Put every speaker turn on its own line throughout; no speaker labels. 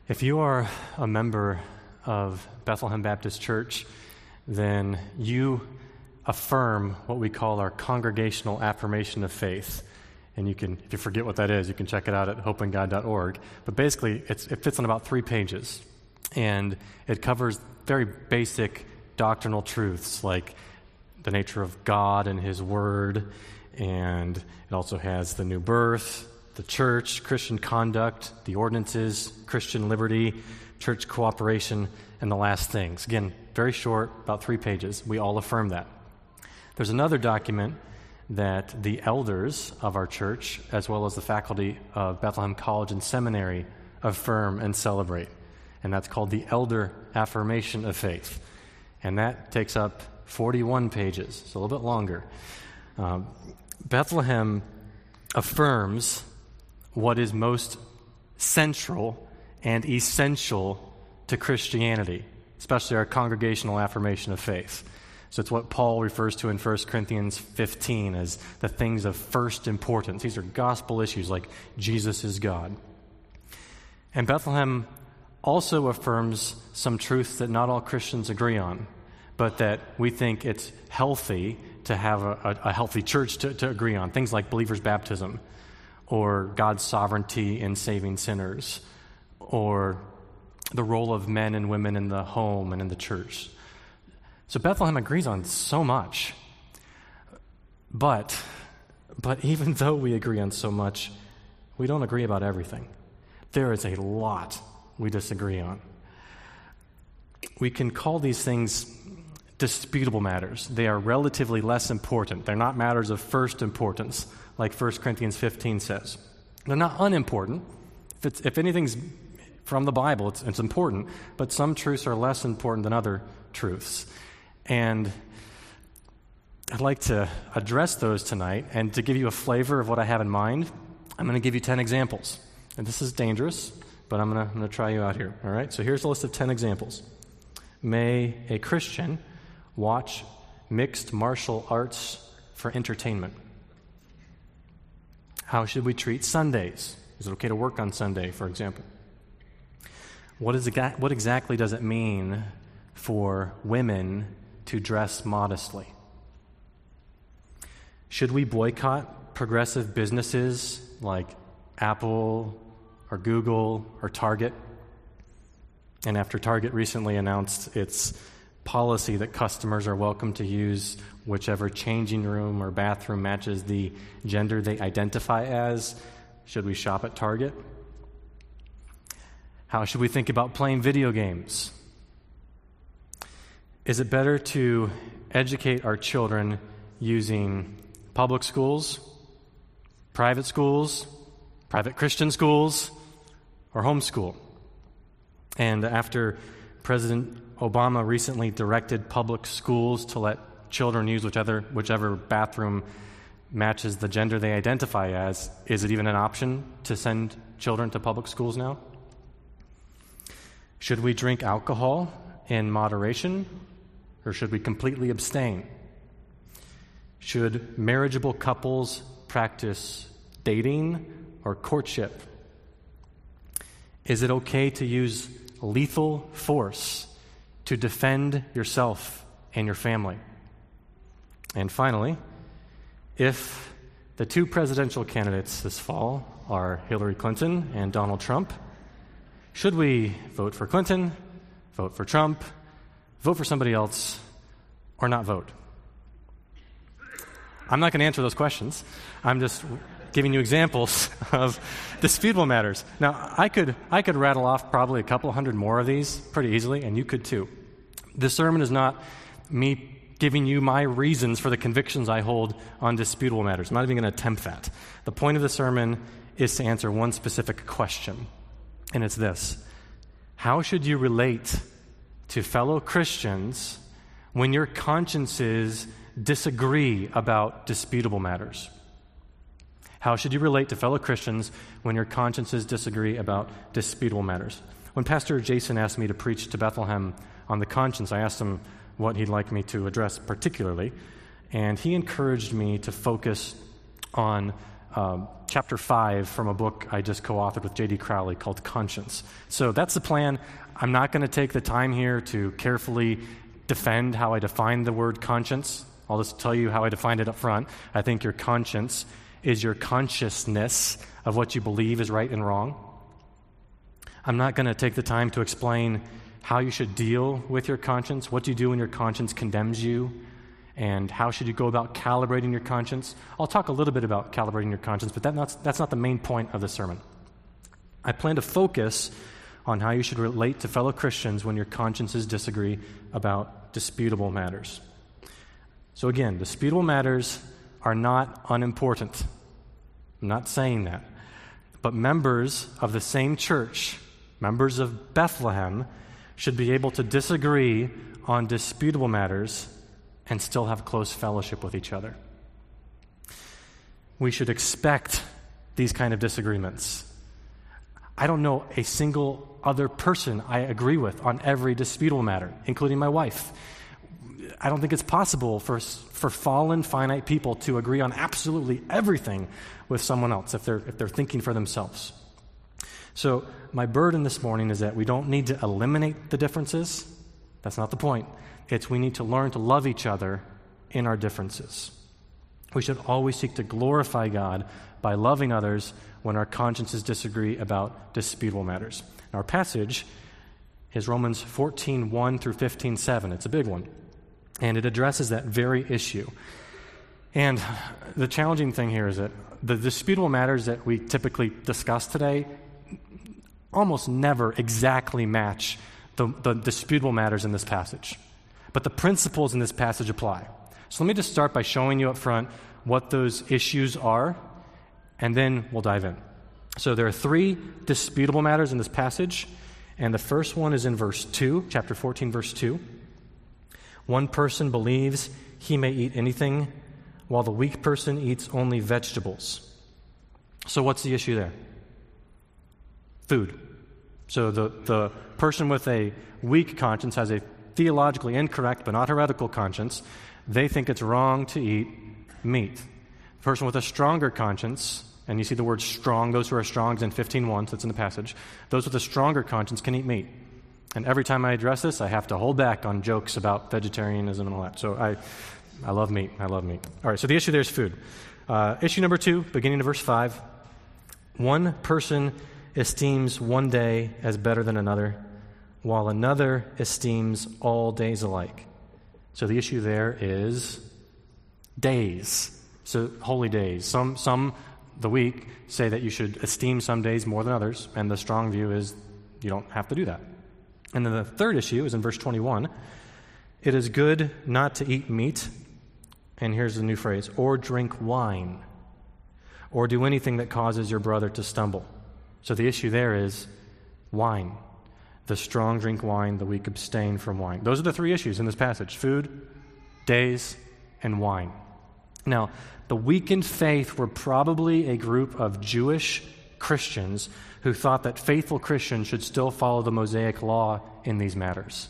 If you are a member of Bethlehem Baptist Church, then you affirm what we call our congregational affirmation of faith. And you can, if you forget what that is, you can check it out at hopeinGod.org. But basically, it fits on about 3 pages. And it covers very basic doctrinal truths like the nature of God and His Word. And it also has the new birth, the church, Christian conduct, the ordinances, Christian liberty, church cooperation, and the last things. Again, very short, about 3 pages. We all affirm that. There's another document that the elders of our church, as well as the faculty of Bethlehem College and Seminary, affirm and celebrate. And that's called the Elder Affirmation of Faith. And that takes up 41 pages, so a little bit longer. Bethlehem affirms what is most central and essential to Christianity, especially our congregational affirmation of faith. So it's what Paul refers to in 1 Corinthians 15 as the things of first importance. These are gospel issues like Jesus is God. And Bethlehem also affirms some truths that not all Christians agree on, but that we think it's healthy to have a healthy church to agree on. Things like believers' baptism, or God's sovereignty in saving sinners, or the role of men and women in the home and in the church. So Bethlehem agrees on so much. But even though we agree on so much, we don't agree about everything. There is a lot we disagree on. We can call these things disputable matters. They are relatively less important. They're not matters of first importance, like 1 Corinthians 15 says. They're not unimportant. If anything's from the Bible, it's important, but some truths are less important than other truths. And I'd like to address those tonight, and to give you a flavor of what I have in mind, I'm going to give you 10 examples. And this is dangerous, but I'm going to try you out here, all right? So here's a list of 10 examples. May a Christian watch mixed martial arts for entertainment? How should we treat Sundays? Is it okay to work on Sunday, for example? What exactly does it mean for women to dress modestly? Should we boycott progressive businesses like Apple or Google or Target? And after Target recently announced its policy that customers are welcome to use whichever changing room or bathroom matches the gender they identify as, should we shop at Target? How should we think about playing video games? Is it better to educate our children using public schools, private Christian schools, or homeschool? And after President Obama recently directed public schools to let children use whichever bathroom matches the gender they identify as, is it even an option to send children to public schools now? Should we drink alcohol in moderation, or should we completely abstain? Should marriageable couples practice dating or courtship? Is it okay to use lethal force to defend yourself and your family? And finally, if the 2 presidential candidates this fall are Hillary Clinton and Donald Trump, should we vote for Clinton, vote for Trump, vote for somebody else, or not vote? I'm not going to answer those questions. I'm just giving you examples of disputable matters. Now, I could rattle off probably a couple hundred more of these pretty easily, and you could too. This sermon is not me giving you my reasons for the convictions I hold on disputable matters. I'm not even going to attempt that. The point of the sermon is to answer one specific question, and it's this: how should you relate to fellow Christians when your consciences disagree about disputable matters? How should you relate to fellow Christians when your consciences disagree about disputable matters? When Pastor Jason asked me to preach to Bethlehem on the conscience, I asked him what he'd like me to address particularly, and he encouraged me to focus on chapter 5 from a book I just co-authored with J.D. Crowley called Conscience. So that's the plan. I'm not going to take the time here to carefully defend how I define the word conscience. I'll just tell you how I defined it up front. I think your conscience is your consciousness of what you believe is right and wrong. I'm not going to take the time to explain how you should deal with your conscience, what do you do when your conscience condemns you, and how should you go about calibrating your conscience. I'll talk a little bit about calibrating your conscience, but that's not the main point of the sermon. I plan to focus on how you should relate to fellow Christians when your consciences disagree about disputable matters. So again, disputable matters are not unimportant. I'm not saying that. But members of the same church, members of Bethlehem, should be able to disagree on disputable matters and still have close fellowship with each other. We should expect these kind of disagreements. I don't know a single other person I agree with on every disputable matter, including my wife. I don't think it's possible for fallen, finite people to agree on absolutely everything with someone else if they're thinking for themselves. So my burden this morning is that we don't need to eliminate the differences. That's not the point. It's we need to learn to love each other in our differences. We should always seek to glorify God by loving others when our consciences disagree about disputable matters. Our passage is Romans 14:1 through 15:7. It's a big one. And it addresses that very issue. And the challenging thing here is that the disputable matters that we typically discuss today almost never exactly match the disputable matters in this passage. But the principles in this passage apply. So let me just start by showing you up front what those issues are, and then we'll dive in. So there are 3 disputable matters in this passage, and the first one is in verse 2, chapter 14, verse 2. One person believes he may eat anything, while the weak person eats only vegetables. So what's the issue there? Food. So the person with a weak conscience has a theologically incorrect but not heretical conscience. They think it's wrong to eat meat. The person with a stronger conscience, and you see the word strong, those who are strong is in 15:1, so it's in the passage. Those with a stronger conscience can eat meat. And every time I address this, I have to hold back on jokes about vegetarianism and all that. So I love meat. I love meat. All right, so the issue there is food. Issue number 2, beginning of verse 5. One person esteems one day as better than another, while another esteems all days alike. So the issue there is days. So holy days. Some the weak say that you should esteem some days more than others, and the strong view is you don't have to do that. And then the third issue is in verse 21. It is good not to eat meat, and here's the new phrase, or drink wine, or do anything that causes your brother to stumble. So the issue there is wine. The strong drink wine, the weak abstain from wine. Those are the 3 issues in this passage: food, days, and wine. Now, the weak in faith were probably a group of Jewish Christians who thought that faithful Christians should still follow the Mosaic law in these matters.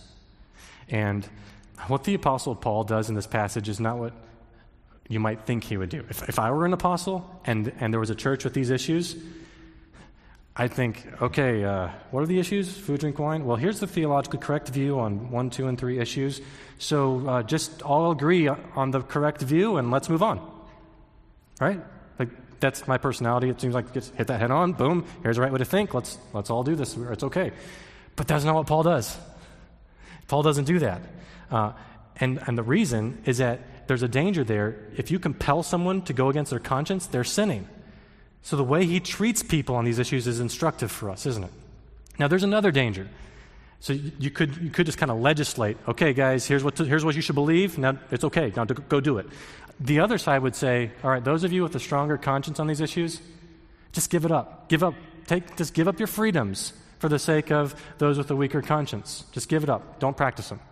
And what the Apostle Paul does in this passage is not what you might think he would do. If I were an apostle and there was a church with these issues, I'd think, okay, what are the issues? Food, drink, wine? Well, here's the theologically correct view on 1, 2, and 3 issues. So just all agree on the correct view and let's move on. Right? Like, that's my personality. It seems like just hit that head on, boom, here's the right way to think. Let's all do this. It's okay. But that's not what Paul does. Paul doesn't do that. And the reason is that there's a danger there. If you compel someone to go against their conscience, they're sinning. So the way he treats people on these issues is instructive for us, isn't it? Now, there's another danger. So you could just kind of legislate, okay, guys, here's what you should believe. Now, it's okay. Now, go do it. The other side would say, all right, those of you with a stronger conscience on these issues, just give it up. Just give up your freedoms for the sake of those with a weaker conscience. Just give it up. Don't practice them.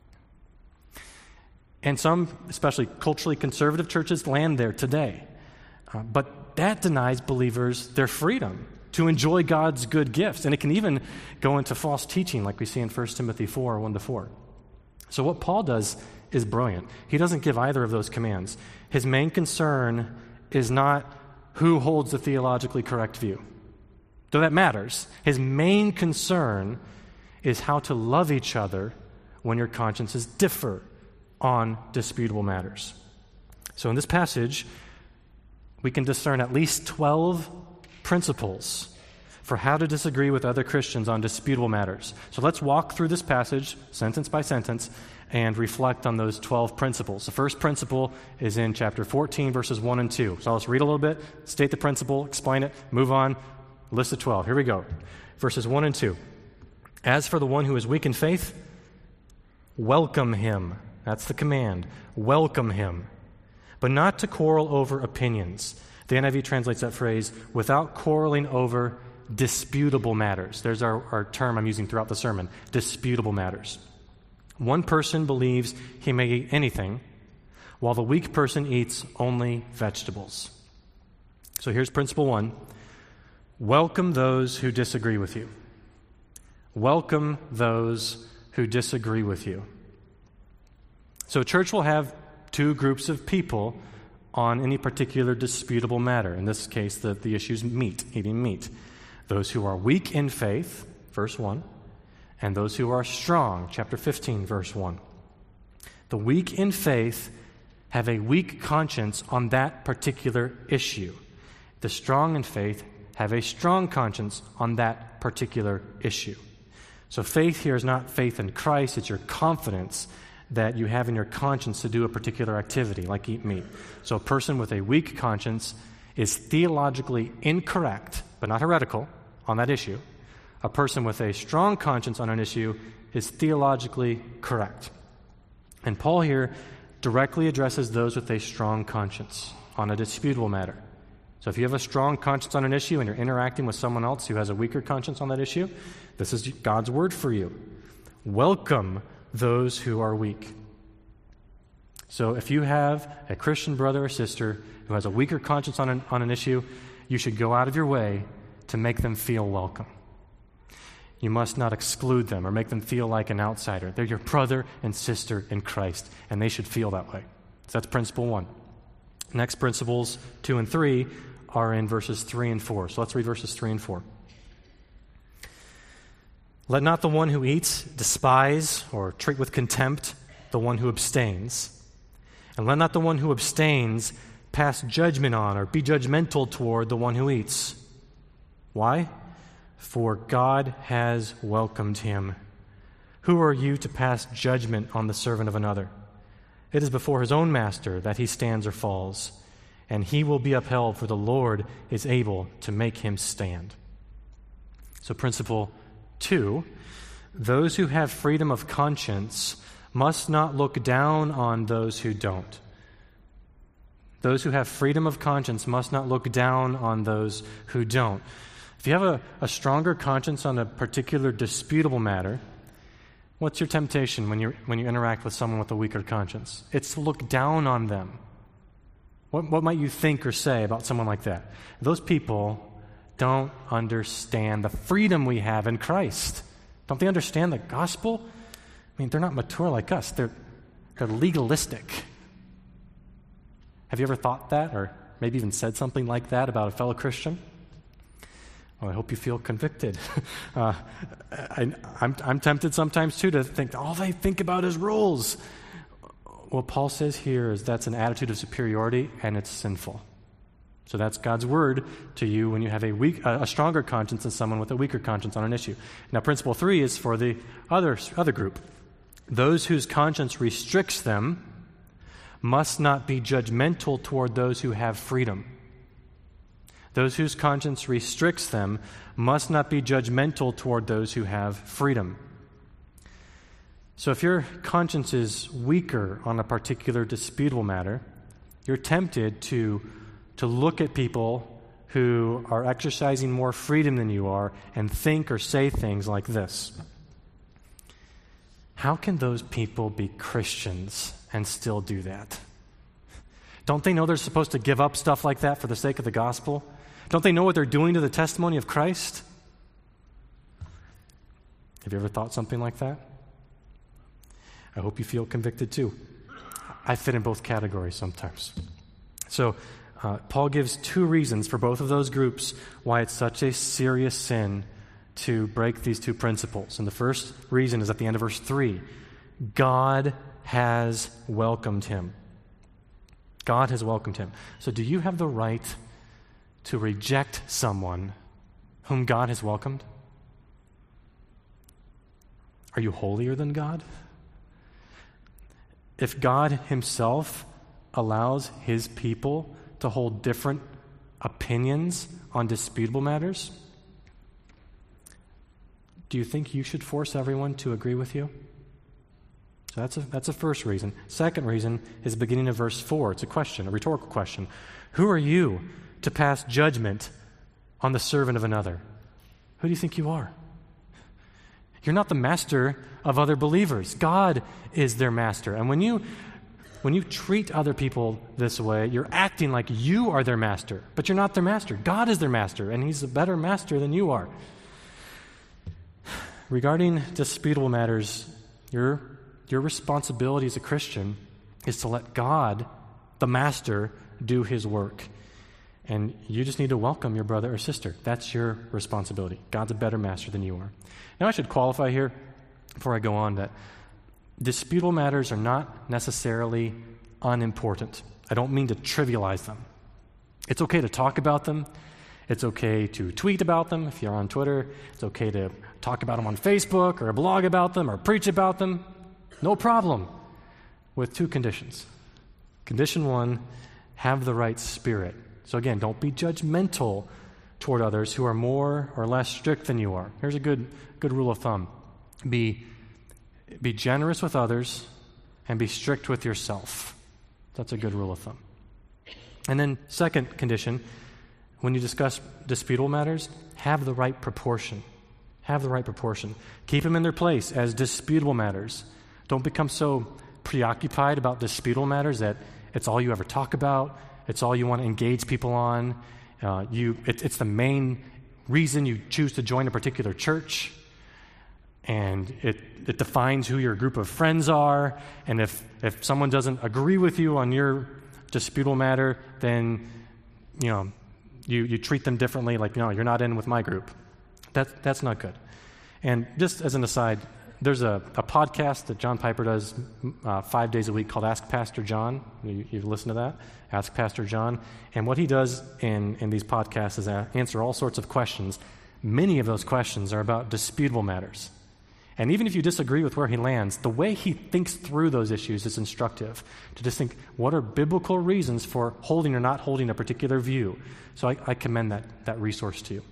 And some, especially culturally conservative churches, land there today. But that denies believers their freedom to enjoy God's good gifts. And it can even go into false teaching like we see in 1 Timothy 4, 1-4. So what Paul does is brilliant. He doesn't give either of those commands. His main concern is not who holds the theologically correct view. Though that matters, his main concern is how to love each other when your consciences differ on disputable matters. So in this passage, we can discern at least 12 principles for how to disagree with other Christians on disputable matters. So let's walk through this passage, sentence by sentence, and reflect on those 12 principles. The first principle is in chapter 14, verses 1 and 2. So let's read a little bit, state the principle, explain it, move on, list of 12. Here we go. Verses 1 and 2. As for the one who is weak in faith, welcome him. That's the command. Welcome him. But not to quarrel over opinions. The NIV translates that phrase, without quarreling over disputable matters. There's our term I'm using throughout the sermon, disputable matters. One person believes he may eat anything, while the weak person eats only vegetables. So here's principle 1. Welcome those who disagree with you. Welcome those who disagree with you. So a church will have two groups of people on any particular disputable matter. In this case, the issue is meat, eating meat. Those who are weak in faith, verse 1, and those who are strong, chapter 15, verse 1. The weak in faith have a weak conscience on that particular issue. The strong in faith have a strong conscience on that particular issue. So faith here is not faith in Christ, it's your confidence that you have in your conscience to do a particular activity, like eat meat. So a person with a weak conscience is theologically incorrect, but not heretical, on that issue. A person with a strong conscience on an issue is theologically correct. And Paul here directly addresses those with a strong conscience on a disputable matter. So if you have a strong conscience on an issue and you're interacting with someone else who has a weaker conscience on that issue, this is God's word for you. Welcome those who are weak. So if you have a Christian brother or sister who has a weaker conscience on an issue, you should go out of your way to make them feel welcome. You must not exclude them or make them feel like an outsider. They're your brother and sister in Christ, and they should feel that way. So that's principle 1. Next principles 2 and 3 are in verses 3 and 4. So let's read verses 3 and 4. Let not the one who eats despise or treat with contempt the one who abstains. And let not the one who abstains pass judgment on or be judgmental toward the one who eats. Why? For God has welcomed him. Who are you to pass judgment on the servant of another? It is before his own master that he stands or falls, and he will be upheld, for the Lord is able to make him stand. So principle 2, those who have freedom of conscience must not look down on those who don't. Those who have freedom of conscience must not look down on those who don't. If you have a stronger conscience on a particular disputable matter, what's your temptation when you interact with someone with a weaker conscience? It's to look down on them. What might you think or say about someone like that? Those people don't understand the freedom we have in Christ. Don't they understand the gospel? I mean, they're not mature like us. They're legalistic. Have you ever thought that, or maybe even said something like that about a fellow Christian? Well, I hope you feel convicted. I'm tempted sometimes, too, to think all they think about is rules. What Paul says here is that's an attitude of superiority, and it's sinful. So that's God's word to you when you have a stronger conscience than someone with a weaker conscience on an issue. Now, principle 3 is for the other group. Those whose conscience restricts them must not be judgmental toward those who have freedom. Those whose conscience restricts them must not be judgmental toward those who have freedom. So if your conscience is weaker on a particular disputable matter, you're tempted to look at people who are exercising more freedom than you are and think or say things like this. How can those people be Christians and still do that? Don't they know they're supposed to give up stuff like that for the sake of the gospel? Don't they know what they're doing to the testimony of Christ? Have you ever thought something like that? I hope you feel convicted too. I fit in both categories sometimes. So Paul gives two reasons for both of those groups why it's such a serious sin to break these two principles. And the first reason is at the end of verse 3. God has welcomed him. God has welcomed him. So do you have the right to reject someone whom God has welcomed? Are you holier than God? If God himself allows his people to hold different opinions on disputable matters, do you think you should force everyone to agree with you? So that's a first reason. Second reason is the beginning of verse 4. It's a question, a rhetorical question. Who are you to pass judgment on the servant of another? Who do you think you are? You're not the master of other believers. God is their master. And when you treat other people this way, you're acting like you are their master, but you're not their master. God is their master, and he's a better master than you are. Regarding disputable matters, your responsibility as a Christian is to let God, the master, do his work. And you just need to welcome your brother or sister. That's your responsibility. God's a better master than you are. Now, I should qualify here before I go on that disputable matters are not necessarily unimportant. I don't mean to trivialize them. It's okay to talk about them. It's okay to tweet about them if you're on Twitter. It's okay to talk about them on Facebook or blog about them or preach about them. No problem, with two conditions. Condition one, have the right spirit. So again, don't be judgmental toward others who are more or less strict than you are. Here's a good rule of thumb. Be generous with others and be strict with yourself. That's a good rule of thumb. And then second condition, when you discuss disputable matters, have the right proportion. Have the right proportion. Keep them in their place as disputable matters. Don't become so preoccupied about disputable matters that it's all you ever talk about. It's all you want to engage people on. It's the main reason you choose to join a particular church. And it defines who your group of friends are. And if someone doesn't agree with you on your disputable matter, then you treat them differently, like, you're not in with my group. That's not good. And just as an aside, there's a podcast that John Piper does 5 days a week called Ask Pastor John. You've listened to that? Ask Pastor John. And what he does in these podcasts is answer all sorts of questions. Many of those questions are about disputable matters. And even if you disagree with where he lands, the way he thinks through those issues is instructive. To just think, what are biblical reasons for holding or not holding a particular view? So I commend that resource to you.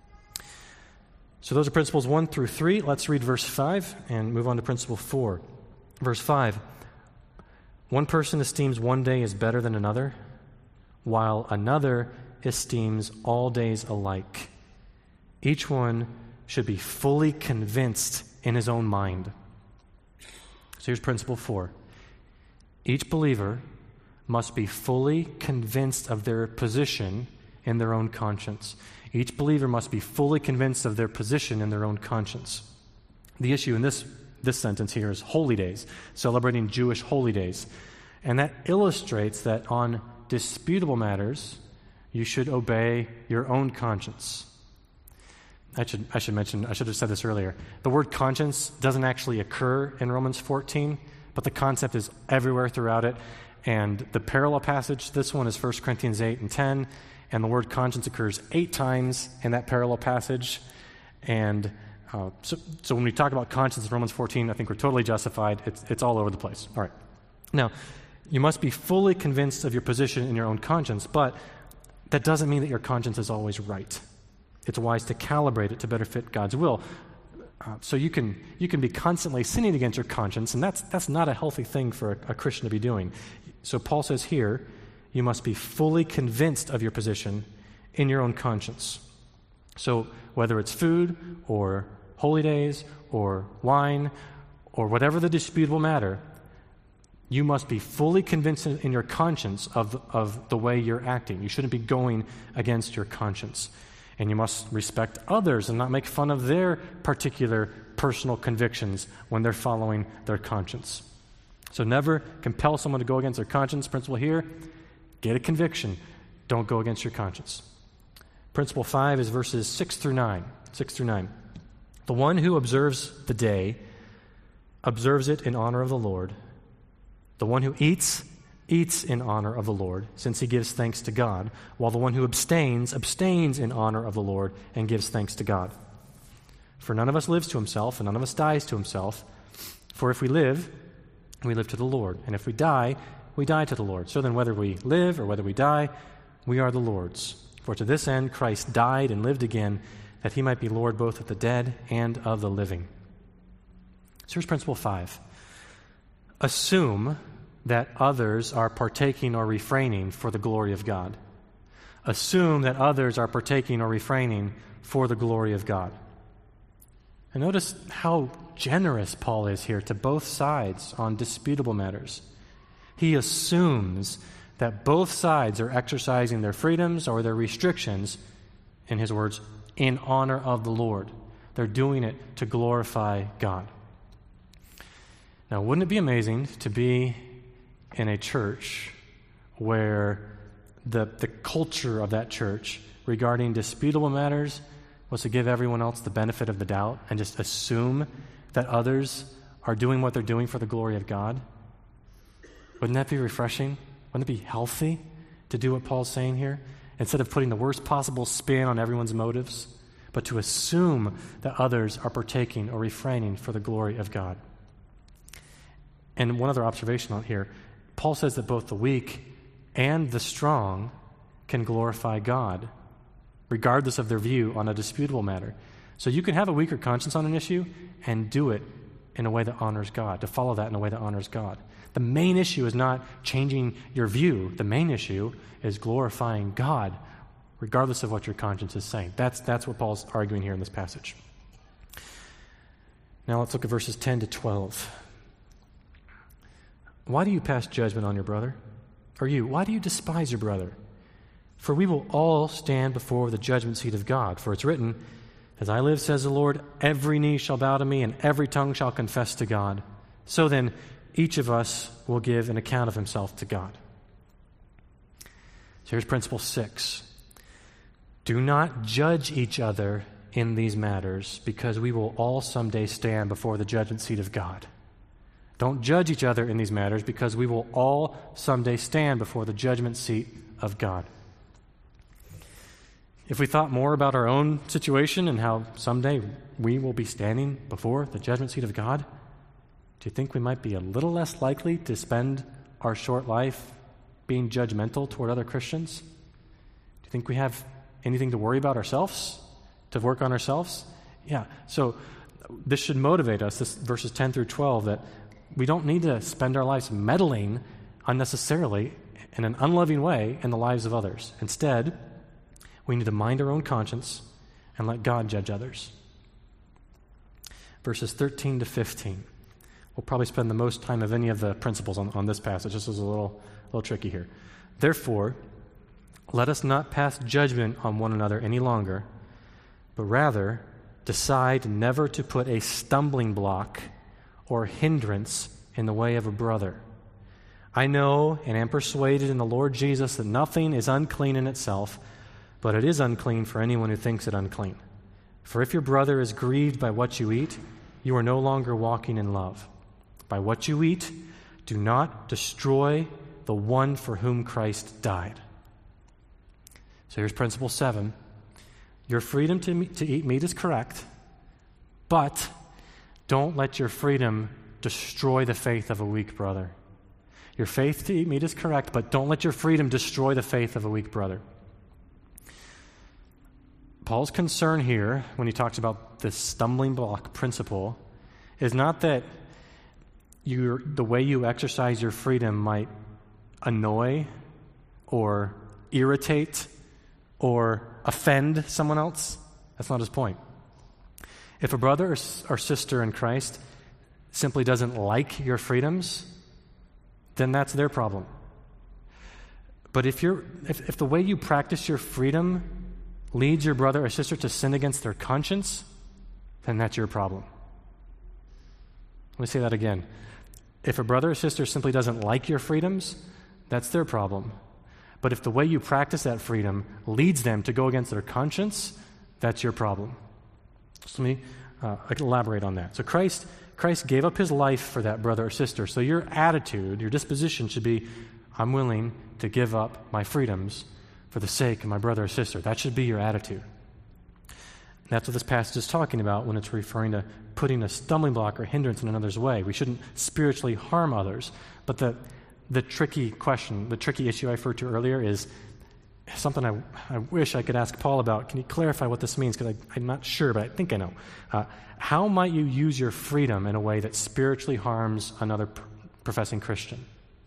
So those are principles 1 through 3. Let's read verse 5 and move on to principle 4. Verse 5, one person esteems one day as better than another, while another esteems all days alike. Each one should be fully convinced in his own mind. So here's principle 4. Each believer must be fully convinced of their position in their own conscience. Each believer must be fully convinced of their position in their own conscience. The issue in this sentence here is holy days, celebrating Jewish holy days. And that illustrates that on disputable matters, you should obey your own conscience. I should mention, I should have said this earlier. The word conscience doesn't actually occur in Romans 14, but the concept is everywhere throughout it. And the parallel passage, this one is 1 Corinthians 8 and 10, and the word conscience occurs 8 times in that parallel passage. And so when we talk about conscience in Romans 14, I think we're totally justified. It's all over the place. All right. Now, you must be fully convinced of your position in your own conscience, but that doesn't mean that your conscience is always right. It's wise to calibrate it to better fit God's will. So you can be constantly sinning against your conscience, and that's not a healthy thing for a Christian to be doing. So Paul says here, you must be fully convinced of your position in your own conscience. So whether it's food or holy days or wine or whatever the disputable matter, you must be fully convinced in your conscience of the way you're acting. You shouldn't be going against your conscience. And you must respect others and not make fun of their particular personal convictions when they're following their conscience. So never compel someone to go against their conscience. Principle here, get a conviction. Don't go against your conscience. Principle 5 is verses 6 through 9. The one who observes the day observes it in honor of the Lord. The one who eats in honor of the Lord, since he gives thanks to God, while the one who abstains in honor of the Lord and gives thanks to God. For none of us lives to himself, and none of us dies to himself. For if we live to the Lord. And if we die to the Lord. So then whether we live or whether we die, we are the Lord's. For to this end Christ died and lived again, that he might be Lord both of the dead and of the living. So here's principle 5. Assume that others are partaking or refraining for the glory of God. Assume that others are partaking or refraining for the glory of God. And notice how generous Paul is here to both sides on disputable matters. He assumes that both sides are exercising their freedoms or their restrictions, in his words, in honor of the Lord. They're doing it to glorify God. Now, wouldn't it be amazing to be in a church where the culture of that church regarding disputable matters was to give everyone else the benefit of the doubt and just assume that others are doing what they're doing for the glory of God? Wouldn't that be refreshing? Wouldn't it be healthy to do what Paul's saying here? Instead of putting the worst possible spin on everyone's motives, but to assume that others are partaking or refraining for the glory of God. And one other observation on here, Paul says that both the weak and the strong can glorify God, regardless of their view on a disputable matter. So you can have a weaker conscience on an issue and do it in a way that honors God, to follow that in a way that honors God. The main issue is not changing your view. The main issue is glorifying God, regardless of what your conscience is saying. That's what Paul's arguing here in this passage. Now let's look at verses 10 to 12. Why do you pass judgment on your brother? Or you, why do you despise your brother? For we will all stand before the judgment seat of God. For it's written, as I live, says the Lord, every knee shall bow to me, and every tongue shall confess to God. So then, each of us will give an account of himself to God. So here's principle 6. Do not judge each other in these matters, because we will all someday stand before the judgment seat of God. Don't judge each other in these matters, because we will all someday stand before the judgment seat of God. If we thought more about our own situation and how someday we will be standing before the judgment seat of God, do you think we might be a little less likely to spend our short life being judgmental toward other Christians? Do you think we have anything to worry about ourselves, to work on ourselves? Yeah, so this should motivate us, this verses 10 through 12, that we don't need to spend our lives meddling unnecessarily in an unloving way in the lives of others. Instead, we need to mind our own conscience and let God judge others. Verses 13 to 15. We'll probably spend the most time of any of the principles on this passage. This is a little tricky here. Therefore, let us not pass judgment on one another any longer, but rather decide never to put a stumbling block or hindrance in the way of a brother. I know and am persuaded in the Lord Jesus that nothing is unclean in itself, but it is unclean for anyone who thinks it unclean. For if your brother is grieved by what you eat, you are no longer walking in love. By what you eat, do not destroy the one for whom Christ died. So here's principle 7. Your freedom to eat meat is correct, but don't let your freedom destroy the faith of a weak brother. Your faith to eat meat is correct, but don't let your freedom destroy the faith of a weak brother. Paul's concern here, when he talks about this stumbling block principle, is not that the way you exercise your freedom might annoy or irritate or offend someone else. That's not his point. If a brother or sister in Christ simply doesn't like your freedoms, then that's their problem. But if the way you practice your freedom leads your brother or sister to sin against their conscience, then that's your problem. Let me say that again. If a brother or sister simply doesn't like your freedoms, that's their problem. But if the way you practice that freedom leads them to go against their conscience, that's your problem. So let me elaborate on that. So Christ gave up his life for that brother or sister. So your attitude, your disposition should be, I'm willing to give up my freedoms for the sake of my brother or sister. That should be your attitude. And that's what this passage is talking about when it's referring to putting a stumbling block or hindrance in another's way. We shouldn't spiritually harm others. But the tricky question, the tricky issue I referred to earlier is something I wish I could ask Paul about. Can you clarify what this means? Because I'm not sure, but I think I know. How might you use your freedom in a way that spiritually harms another professing Christian?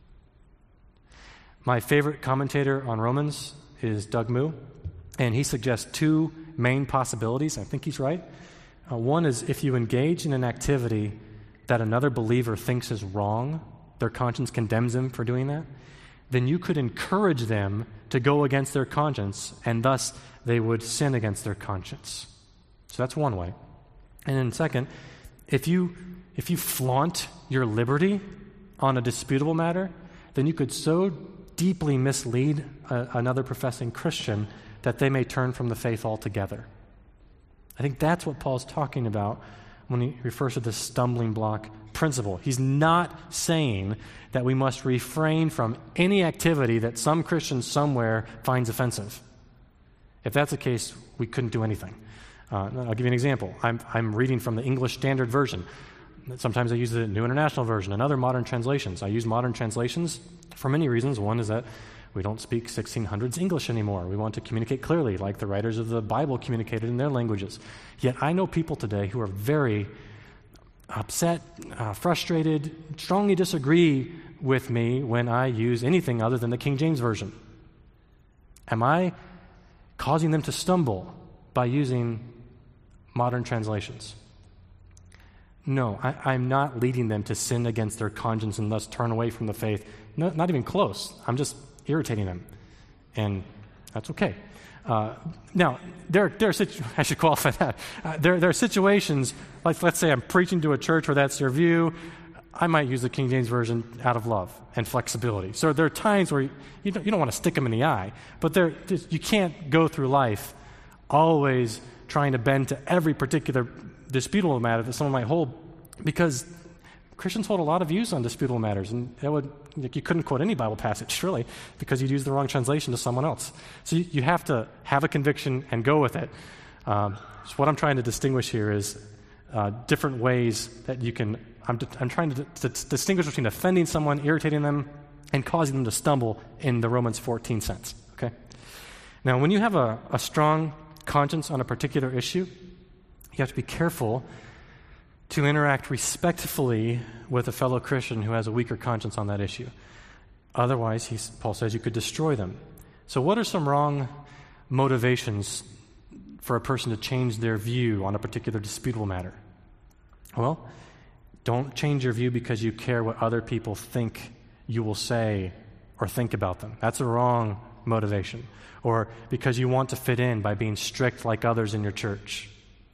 My favorite commentator on Romans is Doug Moo, and he suggests two main possibilities. I think he's right. One is if you engage in an activity that another believer thinks is wrong, their conscience condemns them for doing that, then you could encourage them to go against their conscience, and thus they would sin against their conscience. So that's one way. And then second, if you flaunt your liberty on a disputable matter, then you could so deeply mislead another professing Christian that they may turn from the faith altogether. I think that's what Paul's talking about when he refers to the stumbling block principle. He's not saying that we must refrain from any activity that some Christian somewhere finds offensive. If that's the case, we couldn't do anything. I'll give you an example. I'm reading from the English Standard Version. Sometimes I use the New International Version and other modern translations. I use modern translations for many reasons. One is that we don't speak 1600s English anymore. We want to communicate clearly like the writers of the Bible communicated in their languages. Yet I know people today who are very upset, frustrated, strongly disagree with me when I use anything other than the King James Version. Am I causing them to stumble by using modern translations? No, I'm not leading them to sin against their conscience and thus turn away from the faith. No, not even close. I'm just irritating them, and that's okay. Now, I should qualify that. There are situations, like let's say I'm preaching to a church where that's their view. I might use the King James Version out of love and flexibility. So there are times where you don't want to stick them in the eye, but you can't go through life always trying to bend to every particular disputable matter that someone might hold, because Christians hold a lot of views on disputable matters, and you couldn't quote any Bible passage, really, because you'd use the wrong translation to someone else. So you have to have a conviction and go with it. So what I'm trying to distinguish here is different ways that you can. I'm trying to distinguish between offending someone, irritating them, and causing them to stumble in the Romans 14 sense. Okay. Now, when you have a strong conscience on a particular issue, you have to be careful to interact respectfully with a fellow Christian who has a weaker conscience on that issue. Otherwise, Paul says you could destroy them. So what are some wrong motivations for a person to change their view on a particular disputable matter? Well, don't change your view because you care what other people think you will say or think about them. That's a wrong motivation. Or because you want to fit in by being strict like others in your church.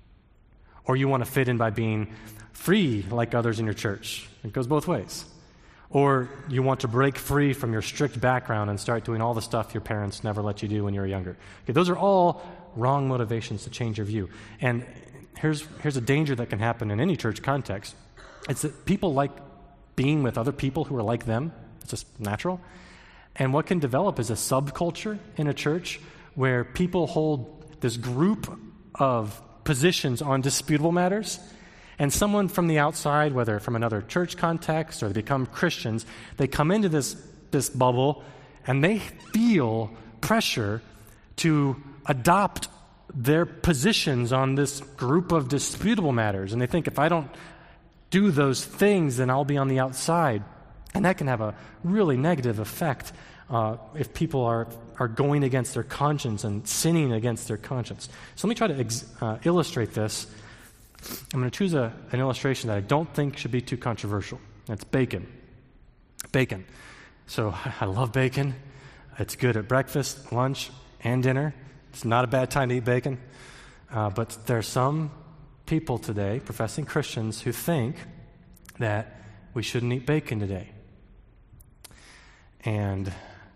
Or you want to fit in by being free like others in your church. It goes both ways. Or you want to break free from your strict background and start doing all the stuff your parents never let you do when you were younger. Okay, those are all wrong motivations to change your view. And here's a danger that can happen in any church context. It's that people like being with other people who are like them. It's just natural. And what can develop is a subculture in a church where people hold this group of positions on disputable matters, and someone from the outside, whether from another church context or they become Christians, they come into this bubble and they feel pressure to adopt their positions on this group of disputable matters. And they think, if I don't do those things, then I'll be on the outside. And that can have a really negative effect if people are going against their conscience and sinning against their conscience. So let me try to illustrate this. I'm going to choose an illustration that I don't think should be too controversial. That's bacon. Bacon. So I love bacon. It's good at breakfast, lunch, and dinner. It's not a bad time to eat bacon. But there are some people today, professing Christians, who think that we shouldn't eat bacon today. And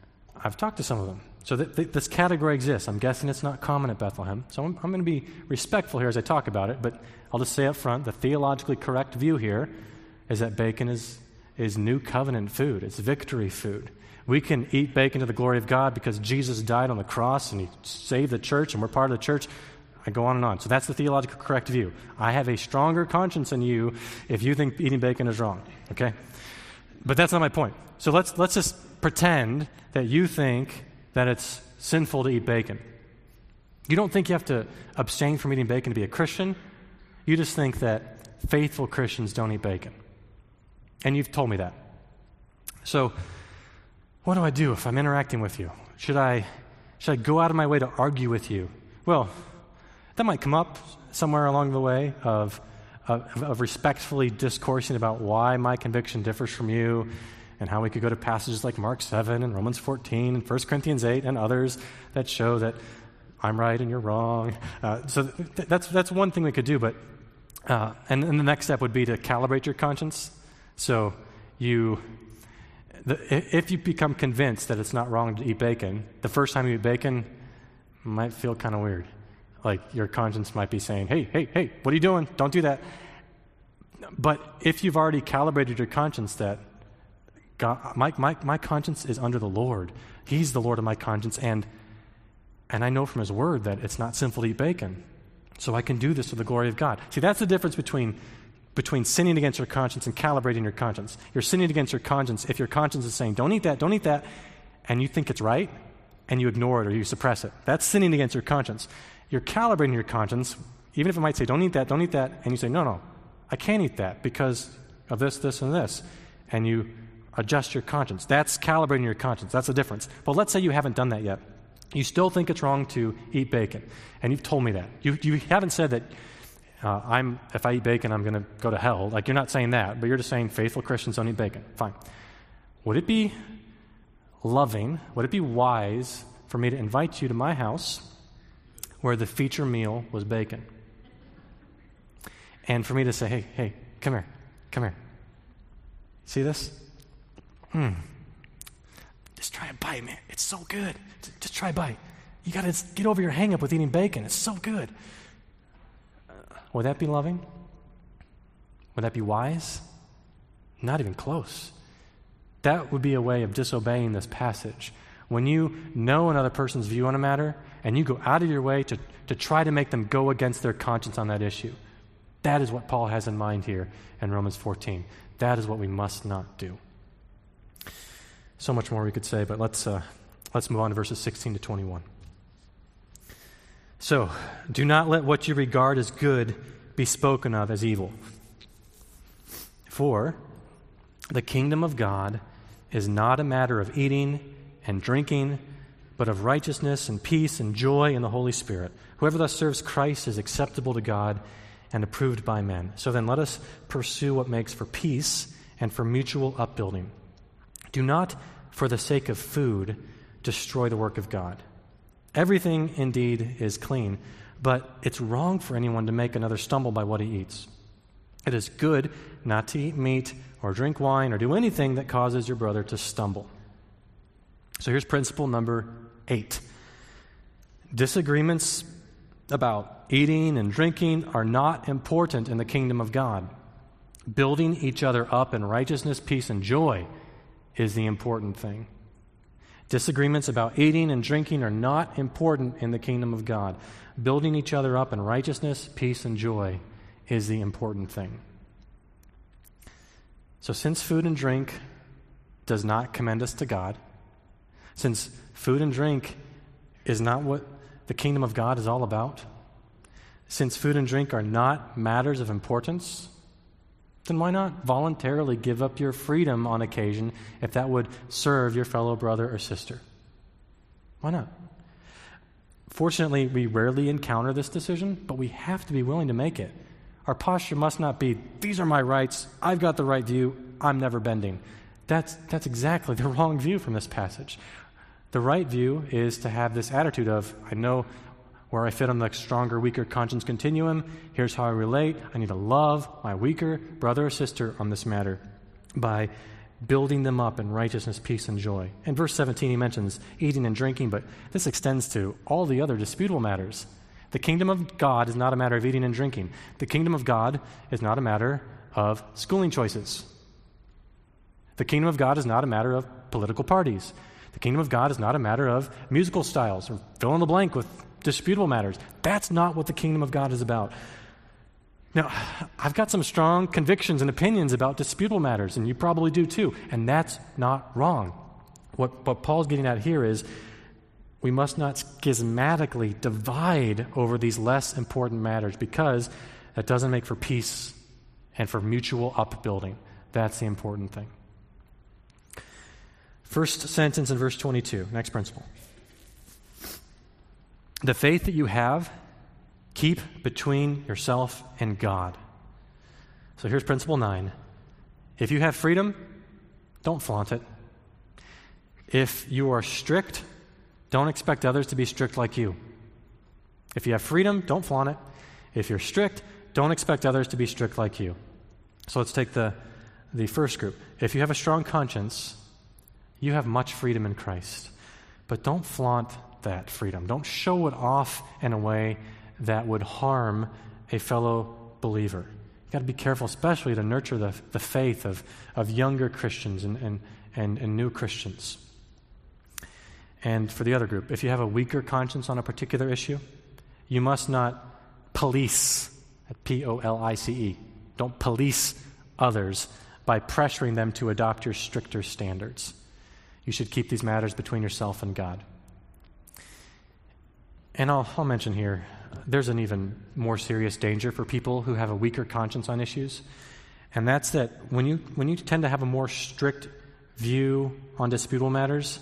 I've talked to some of them. So this category exists. I'm guessing it's not common at Bethlehem. So I'm going to be respectful here as I talk about it, but I'll just say up front, the theologically correct view here is that bacon is new covenant food. It's victory food. We can eat bacon to the glory of God because Jesus died on the cross and he saved the church and we're part of the church. I go on and on. So that's the theologically correct view. I have a stronger conscience than you if you think eating bacon is wrong, okay? But that's not my point. So let's just pretend that you think that it's sinful to eat bacon. You don't think you have to abstain from eating bacon to be a Christian. You just think that faithful Christians don't eat bacon. And you've told me that. So what do I do if I'm interacting with you? Should I go out of my way to argue with you? Well, that might come up somewhere along the way of respectfully discoursing about why my conviction differs from you and how we could go to passages like Mark 7 and Romans 14 and 1 Corinthians 8 and others that show that I'm right and you're wrong. So that's one thing we could do, but and the next step would be to calibrate your conscience. So if you become convinced that it's not wrong to eat bacon, the first time you eat bacon might feel kind of weird. Like your conscience might be saying, hey, what are you doing? Don't do that. But if you've already calibrated your conscience that God, my conscience is under the Lord. He's the Lord of my conscience, and I know from His Word that it's not sinful to eat bacon. So I can do this to the glory of God. See, that's the difference between sinning against your conscience and calibrating your conscience. You're sinning against your conscience if your conscience is saying, don't eat that, and you think it's right, and you ignore it or you suppress it. That's sinning against your conscience. You're calibrating your conscience, even if it might say, don't eat that, and you say, no, I can't eat that because of this, and this, and you adjust your conscience. That's calibrating your conscience. That's the difference. But let's say you haven't done that yet. You still think it's wrong to eat bacon, and you've told me that. You haven't said that if I eat bacon, I'm going to go to hell. Like, you're not saying that, but you're just saying faithful Christians don't eat bacon. Fine. Would it be loving, would it be wise for me to invite you to my house where the feature meal was bacon? And for me to say, hey, come here. See this? Just try a bite, man. It's so good. Just try a bite. You got to get over your hang-up with eating bacon. It's so good. Would that be loving? Would that be wise? Not even close. That would be a way of disobeying this passage. When you know another person's view on a matter and you go out of your way to try to make them go against their conscience on that issue, that is what Paul has in mind here in Romans 14. That is what we must not do. So much more we could say, but let's move on to verses 16 to 21. So, do not let what you regard as good be spoken of as evil. For the kingdom of God is not a matter of eating and drinking, but of righteousness and peace and joy in the Holy Spirit. Whoever thus serves Christ is acceptable to God and approved by men. So then let us pursue what makes for peace and for mutual upbuilding. Do not, for the sake of food, destroy the work of God. Everything indeed is clean, but it's wrong for anyone to make another stumble by what he eats. It is good not to eat meat or drink wine or do anything that causes your brother to stumble. So here's principle number 8. Disagreements about eating and drinking are not important in the kingdom of God. Building each other up in righteousness, peace, and joy is the important thing. Disagreements about eating and drinking are not important in the kingdom of God. Building each other up in righteousness, peace, and joy is the important thing. So since food and drink does not commend us to God, since food and drink is not what the kingdom of God is all about, since food and drink are not matters of importance, then why not voluntarily give up your freedom on occasion if that would serve your fellow brother or sister? Why not? Fortunately, we rarely encounter this decision, but we have to be willing to make it. Our posture must not be, these are my rights, I've got the right view, I'm never bending. That's exactly the wrong view from this passage. The right view is to have this attitude of, I know where I fit on the stronger, weaker conscience continuum. Here's how I relate. I need to love my weaker brother or sister on this matter by building them up in righteousness, peace, and joy. In verse 17, he mentions eating and drinking, but this extends to all the other disputable matters. The kingdom of God is not a matter of eating and drinking. The kingdom of God is not a matter of schooling choices. The kingdom of God is not a matter of political parties. The kingdom of God is not a matter of musical styles or fill in the blank with disputable matters. That's not what the kingdom of God is about. Now, I've got some strong convictions and opinions about disputable matters, and you probably do too, and that's not wrong. What Paul's getting at here is we must not schismatically divide over these less important matters, because that doesn't make for peace and for mutual upbuilding. That's the important thing. First sentence in verse 22, next principle. The faith that you have, keep between yourself and God. So here's principle 9. If you have freedom, don't flaunt it. If you are strict, don't expect others to be strict like you. If you have freedom, don't flaunt it. If you're strict, don't expect others to be strict like you. So let's take the first group. If you have a strong conscience, you have much freedom in Christ. But don't flaunt that freedom. Don't show it off in a way that would harm a fellow believer. You've got to be careful, especially to nurture the faith of younger Christians and new Christians. And for the other group, if you have a weaker conscience on a particular issue, you must not police, P-O-L-I-C-E. Don't police others by pressuring them to adopt your stricter standards. You should keep these matters between yourself and God. And I'll mention here, there's an even more serious danger for people who have a weaker conscience on issues, and that's that when you tend to have a more strict view on disputable matters,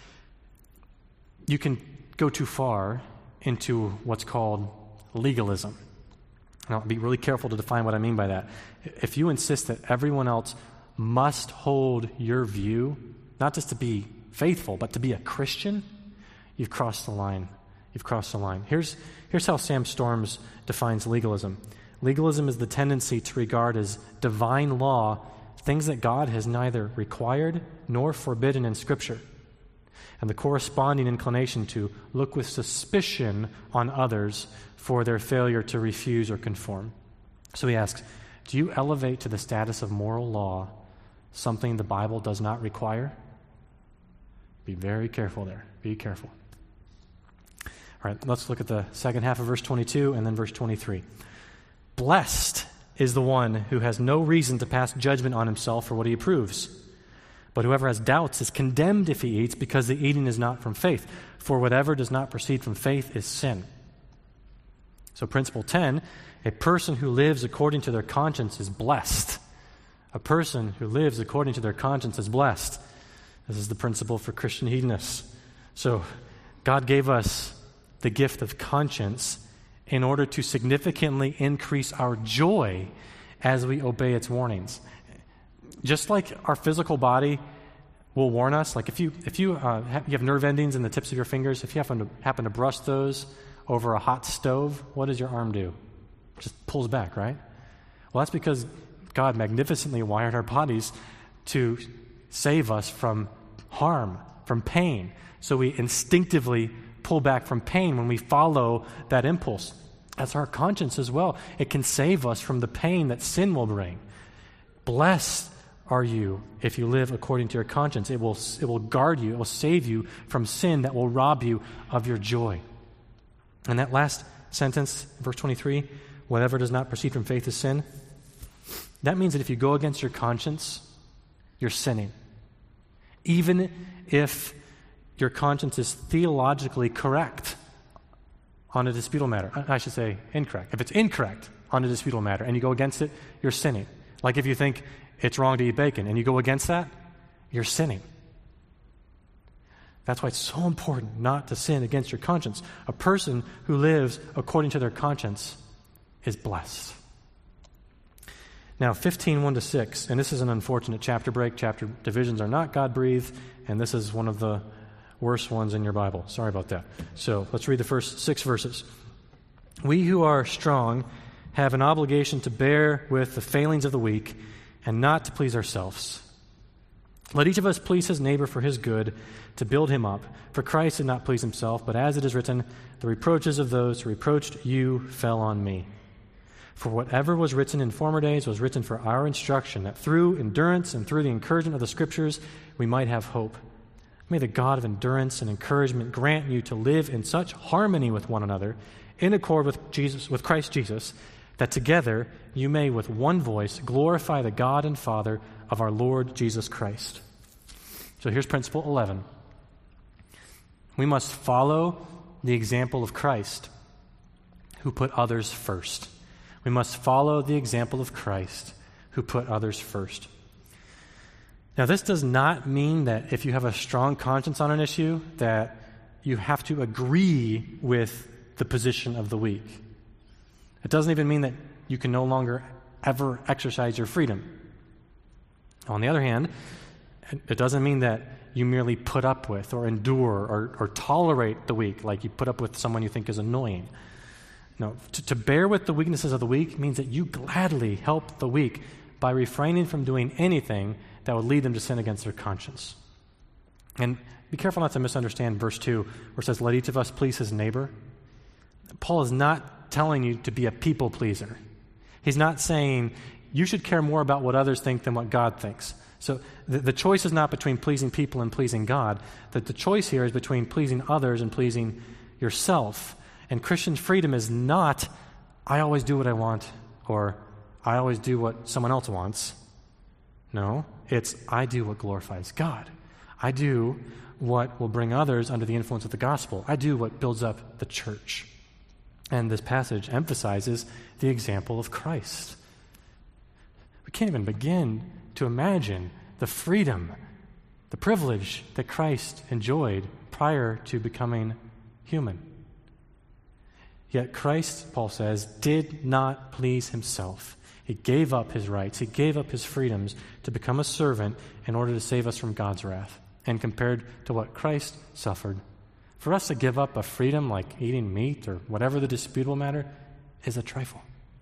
you can go too far into what's called legalism. And I'll be really careful to define what I mean by that. If you insist that everyone else must hold your view, not just to be faithful, but to be a Christian, you've crossed the line. You've crossed the line. Here's how Sam Storms defines legalism. Legalism is the tendency to regard as divine law things that God has neither required nor forbidden in Scripture, and the corresponding inclination to look with suspicion on others for their failure to refuse or conform. So he asks, do you elevate to the status of moral law something the Bible does not require? Be very careful there. Be careful. All right, let's look at the second half of verse 22 and then verse 23. Blessed is the one who has no reason to pass judgment on himself for what he approves. But whoever has doubts is condemned if he eats, because the eating is not from faith. For whatever does not proceed from faith is sin. So principle 10, a person who lives according to their conscience is blessed. A person who lives according to their conscience is blessed. This is the principle for Christian hedonists. So God gave us the gift of conscience in order to significantly increase our joy as we obey its warnings. Just like our physical body will warn us, like if you have nerve endings in the tips of your fingers, if you happen to brush those over a hot stove, what does your arm do? It just pulls back, right? Well, that's because God magnificently wired our bodies to save us from harm, from pain. So we instinctively pull back from pain when we follow that impulse. That's our conscience as well. It can save us from the pain that sin will bring. Blessed are you if you live according to your conscience. It will guard you. It will save you from sin that will rob you of your joy. And that last sentence, verse 23, whatever does not proceed from faith is sin. That means that if you go against your conscience, you're sinning. Even if your conscience is theologically correct on a disputable matter. I should say incorrect. If it's incorrect on a disputable matter and you go against it, you're sinning. Like if you think it's wrong to eat bacon and you go against that, you're sinning. That's why it's so important not to sin against your conscience. A person who lives according to their conscience is blessed. Now, 15:1-6, and this is an unfortunate chapter break. Chapter divisions are not God-breathed, and this is one of the worst ones in your Bible. Sorry about that. So let's read the first 6 verses. We who are strong have an obligation to bear with the failings of the weak and not to please ourselves. Let each of us please his neighbor for his good, to build him up. For Christ did not please himself, but as it is written, the reproaches of those who reproached you fell on me. For whatever was written in former days was written for our instruction, that through endurance and through the encouragement of the Scriptures we might have hope. May the God of endurance and encouragement grant you to live in such harmony with one another, in accord with Christ Jesus, that together you may with one voice glorify the God and Father of our Lord Jesus Christ. So here's principle 11. We must follow the example of Christ, who put others first. We must follow the example of Christ, who put others first. Now, this does not mean that if you have a strong conscience on an issue, that you have to agree with the position of the weak. It doesn't even mean that you can no longer ever exercise your freedom. On the other hand, it doesn't mean that you merely put up with or endure or tolerate the weak, like you put up with someone you think is annoying. No, to bear with the weaknesses of the weak means that you gladly help the weak by refraining from doing anything that would lead them to sin against their conscience. And be careful not to misunderstand verse 2, where it says, let each of us please his neighbor. Paul is not telling you to be a people pleaser. He's not saying you should care more about what others think than what God thinks. So the choice is not between pleasing people and pleasing God. The choice here is between pleasing others and pleasing yourself. And Christian freedom is not, I always do what I want, or I always do what someone else wants. No, it's I do what glorifies God. I do what will bring others under the influence of the gospel. I do what builds up the church. And this passage emphasizes the example of Christ. We can't even begin to imagine the freedom, the privilege that Christ enjoyed prior to becoming human. Yet Christ, Paul says, did not please himself. He gave up his rights. He gave up his freedoms to become a servant in order to save us from God's wrath. And compared to what Christ suffered, for us to give up a freedom like eating meat or whatever the disputable matter is a trifle.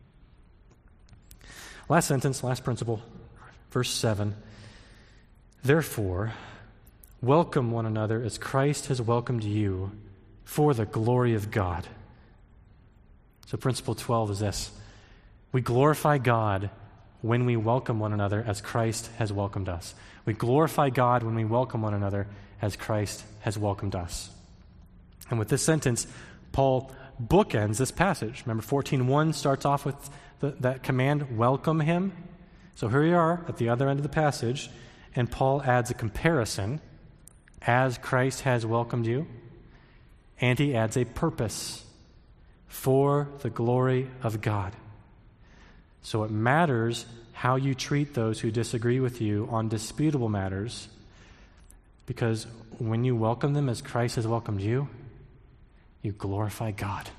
Last sentence, last principle, verse 7. Therefore, welcome one another as Christ has welcomed you for the glory of God. So principle 12 is this. We glorify God when we welcome one another as Christ has welcomed us. We glorify God when we welcome one another as Christ has welcomed us. And with this sentence, Paul bookends this passage. Remember, 14:1 starts off with that command, welcome him. So here we are at the other end of the passage, and Paul adds a comparison, as Christ has welcomed you, and he adds a purpose, for the glory of God. So it matters how you treat those who disagree with you on disputable matters, because when you welcome them as Christ has welcomed you, you glorify God.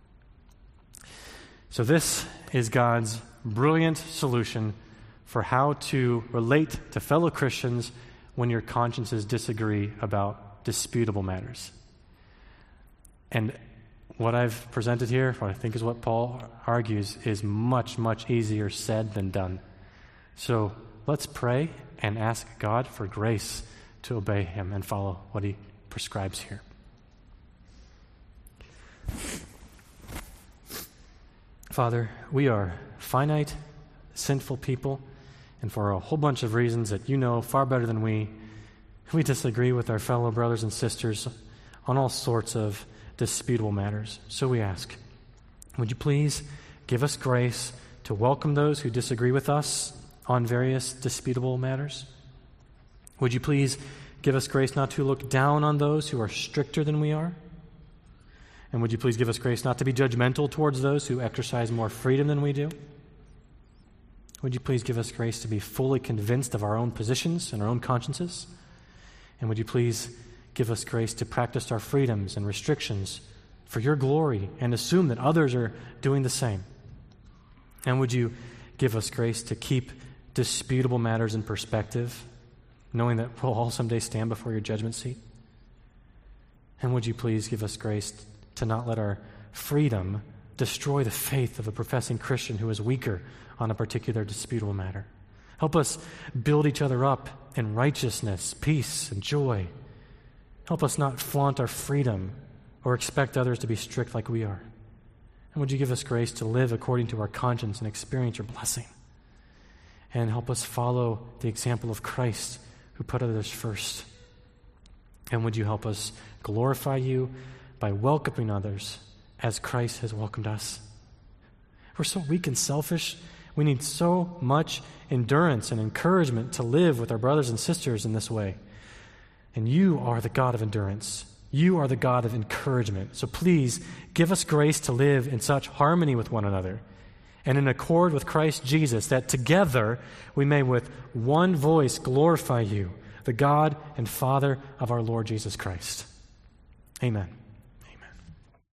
So this is God's brilliant solution for how to relate to fellow Christians when your consciences disagree about disputable matters. And what I've presented here, what I think is what Paul argues, is much, much easier said than done. So let's pray and ask God for grace to obey him and follow what he prescribes here. Father, we are finite, sinful people, and for a whole bunch of reasons that you know far better than we disagree with our fellow brothers and sisters on all sorts of disputable matters. So we ask, would you please give us grace to welcome those who disagree with us on various disputable matters? Would you please give us grace not to look down on those who are stricter than we are? And would you please give us grace not to be judgmental towards those who exercise more freedom than we do? Would you please give us grace to be fully convinced of our own positions and our own consciences? And would you please give us grace to practice our freedoms and restrictions for your glory and assume that others are doing the same? And would you give us grace to keep disputable matters in perspective, knowing that we'll all someday stand before your judgment seat? And would you please give us grace to not let our freedom destroy the faith of a professing Christian who is weaker on a particular disputable matter? Help us build each other up in righteousness, peace, and joy. Help us not flaunt our freedom or expect others to be strict like we are. And would you give us grace to live according to our conscience and experience your blessing? And help us follow the example of Christ who put others first. And would you help us glorify you by welcoming others as Christ has welcomed us? We're so weak and selfish. We need so much endurance and encouragement to live with our brothers and sisters in this way. And you are the God of endurance. You are the God of encouragement. So please give us grace to live in such harmony with one another and in accord with Christ Jesus, that together we may with one voice glorify you, the God and Father of our Lord Jesus Christ. Amen.